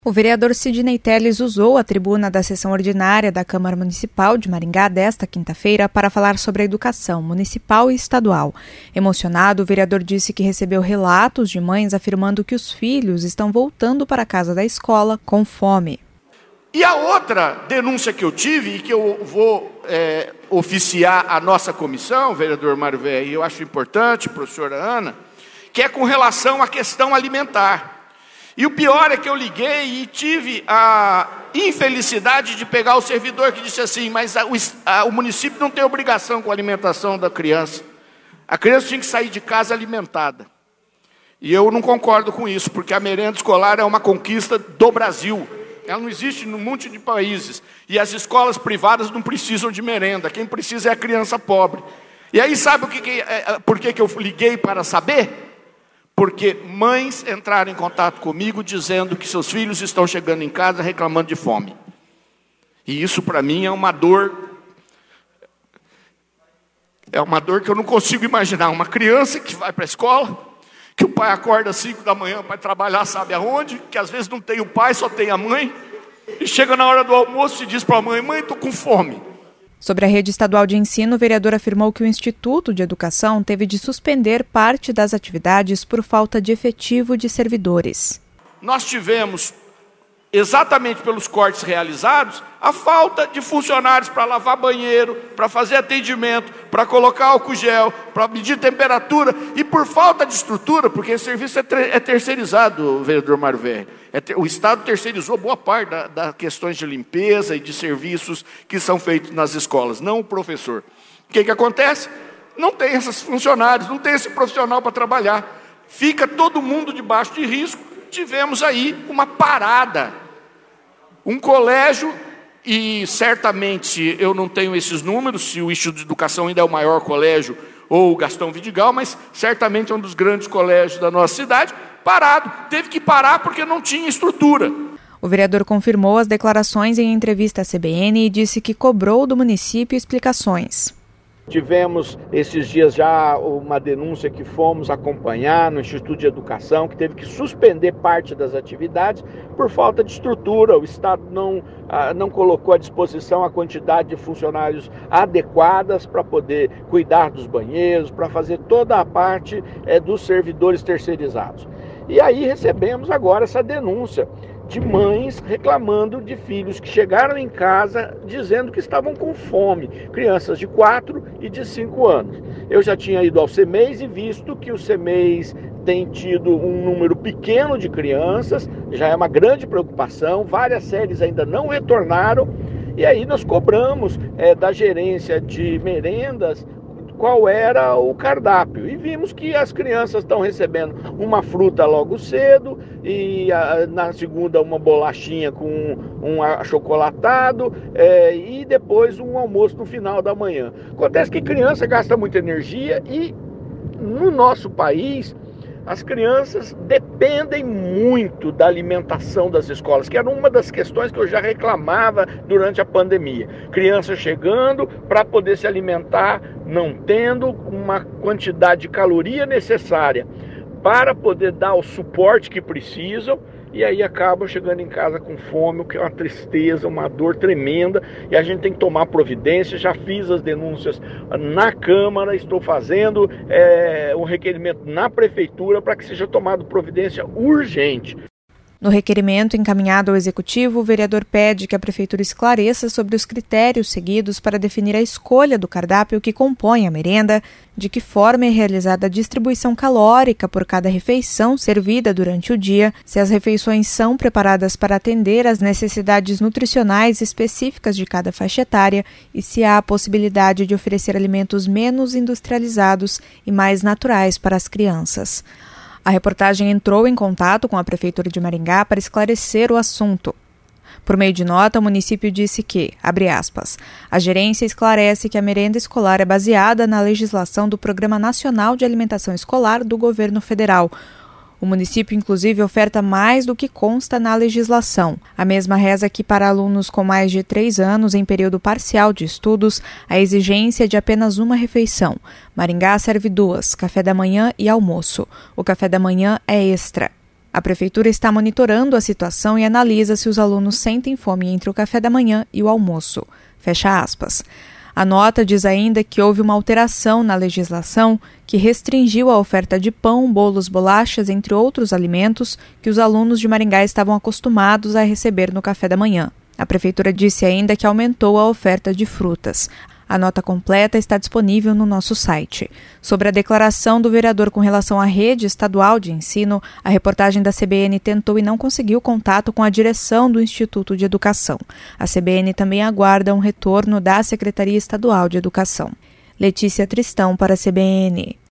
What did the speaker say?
O vereador Sidney Telles usou a tribuna da sessão ordinária da Câmara Municipal de Maringá desta quinta-feira para falar sobre a educação municipal e estadual. Emocionado, o vereador disse que recebeu relatos de mães afirmando que os filhos estão voltando para a casa da escola com fome. E a outra denúncia que eu tive, e que eu vou oficiar a nossa comissão, vereador Mário Velho, e eu acho importante, professora Ana, que é com relação à questão alimentar. E o pior é que eu liguei e tive a infelicidade de pegar o servidor que disse assim, mas o município não tem obrigação com a alimentação da criança. A criança tinha que sair de casa alimentada. E eu não concordo com isso, porque a merenda escolar é uma conquista do Brasil. Ela não existe num monte de países. E as escolas privadas não precisam de merenda. Quem precisa é a criança pobre. E aí sabe por que eu liguei para saber? Porque mães entraram em contato comigo dizendo que seus filhos estão chegando em casa reclamando de fome. E isso para mim é uma dor. É uma dor que eu não consigo imaginar. Uma criança que vai para a escola, que o pai acorda às 5 da manhã para trabalhar sabe aonde, que às vezes não tem o pai, só tem a mãe, e chega na hora do almoço e diz para a mãe, estou com fome. Sobre a rede estadual de ensino, o vereador afirmou que o Instituto de Educação teve de suspender parte das atividades por falta de efetivo de servidores. Nós tivemos, exatamente pelos cortes realizados, a falta de funcionários para lavar banheiro, para fazer atendimento, para colocar álcool gel, para medir temperatura, e por falta de estrutura, porque esse serviço é terceirizado, vereador Mário Velho. O Estado terceirizou boa parte das questões de limpeza e de serviços que são feitos nas escolas, não o professor. O que acontece? Não tem esses funcionários, não tem esse profissional para trabalhar. Fica todo mundo debaixo de risco. Tivemos aí uma parada. Um colégio, e certamente eu não tenho esses números, se o Instituto de Educação ainda é o maior colégio, ou o Gastão Vidigal, mas certamente é um dos grandes colégios da nossa cidade, parado. Teve que parar porque não tinha estrutura. O vereador confirmou as declarações em entrevista à CBN e disse que cobrou do município explicações. Tivemos esses dias já uma denúncia que fomos acompanhar no Instituto de Educação, que teve que suspender parte das atividades por falta de estrutura. O Estado não colocou à disposição a quantidade de funcionários adequadas para poder cuidar dos banheiros, para fazer toda a parte dos servidores terceirizados. E aí recebemos agora essa denúncia de mães reclamando de filhos que chegaram em casa dizendo que estavam com fome, crianças de 4 e de 5 anos. Eu já tinha ido ao CEMEIS e visto que o CEMEIS tem tido um número pequeno de crianças, já é uma grande preocupação, várias séries ainda não retornaram, e aí nós cobramos da gerência de merendas qual era o cardápio. E vimos que as crianças estão recebendo uma fruta logo cedo, e na segunda uma bolachinha com um achocolatado, e depois um almoço no final da manhã. Acontece que criança gasta muita energia e no nosso país as crianças dependem muito da alimentação das escolas, que era uma das questões que eu já reclamava durante a pandemia. Crianças chegando para poder se alimentar, não tendo uma quantidade de caloria necessária para poder dar o suporte que precisam, e aí acabam chegando em casa com fome, o que é uma tristeza, uma dor tremenda, e a gente tem que tomar providência. Já fiz as denúncias na Câmara, estou fazendo um requerimento na Prefeitura para que seja tomada providência urgente. No requerimento encaminhado ao Executivo, o vereador pede que a Prefeitura esclareça sobre os critérios seguidos para definir a escolha do cardápio que compõe a merenda, de que forma é realizada a distribuição calórica por cada refeição servida durante o dia, se as refeições são preparadas para atender às necessidades nutricionais específicas de cada faixa etária e se há a possibilidade de oferecer alimentos menos industrializados e mais naturais para as crianças. A reportagem entrou em contato com a Prefeitura de Maringá para esclarecer o assunto. Por meio de nota, o município disse que, abre aspas, a gerência esclarece que a merenda escolar é baseada na legislação do Programa Nacional de Alimentação Escolar do Governo Federal. O município, inclusive, oferta mais do que consta na legislação. A mesma reza que para alunos com mais de 3 anos em período parcial de estudos, a exigência é de apenas uma refeição. Maringá serve 2, café da manhã e almoço. O café da manhã é extra. A Prefeitura está monitorando a situação e analisa se os alunos sentem fome entre o café da manhã e o almoço. Fecha aspas. A nota diz ainda que houve uma alteração na legislação que restringiu a oferta de pão, bolos, bolachas, entre outros alimentos que os alunos de Maringá estavam acostumados a receber no café da manhã. A Prefeitura disse ainda que aumentou a oferta de frutas. A nota completa está disponível no nosso site. Sobre a declaração do vereador com relação à rede estadual de ensino, a reportagem da CBN tentou e não conseguiu contato com a direção do Instituto de Educação. A CBN também aguarda um retorno da Secretaria Estadual de Educação. Letícia Tristão para a CBN.